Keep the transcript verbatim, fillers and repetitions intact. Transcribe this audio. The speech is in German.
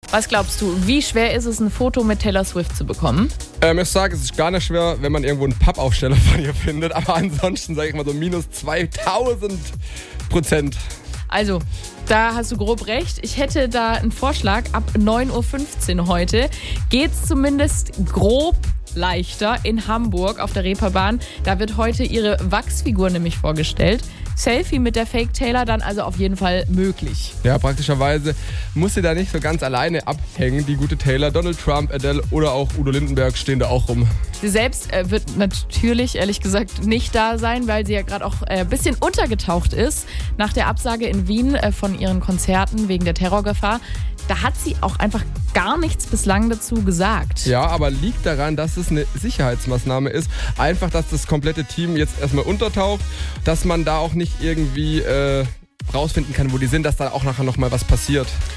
Was glaubst du, wie schwer ist es, ein Foto mit Taylor Swift zu bekommen? Ähm, ich sage, es ist gar nicht schwer, wenn man irgendwo einen Pappaufsteller von ihr findet. Aber ansonsten sage ich mal so minus zweitausend Prozent. Also, da hast du grob recht. Ich hätte da einen Vorschlag. Ab neun Uhr fünfzehn heute geht's zumindest grob leichter in Hamburg auf der Reeperbahn. Da wird heute ihre Wachsfigur nämlich vorgestellt. Selfie mit der Fake Taylor dann also auf jeden Fall möglich. Ja, praktischerweise muss sie da nicht so ganz alleine abhängen. Die gute Taylor, Donald Trump, Adele oder auch Udo Lindenberg stehen da auch rum. Sie selbst äh, wird natürlich, ehrlich gesagt, nicht da sein, weil sie ja gerade auch ein äh, bisschen untergetaucht ist. Nach der Absage in Wien äh, von ihren Konzerten wegen der Terrorgefahr. Da hat sie auch einfach gar nichts bislang dazu gesagt. Ja, aber liegt daran, dass es eine Sicherheitsmaßnahme ist. Einfach, dass das komplette Team jetzt erstmal untertaucht, dass man da auch nicht irgendwie äh, rausfinden kann, wo die sind, dass da auch nachher nochmal was passiert.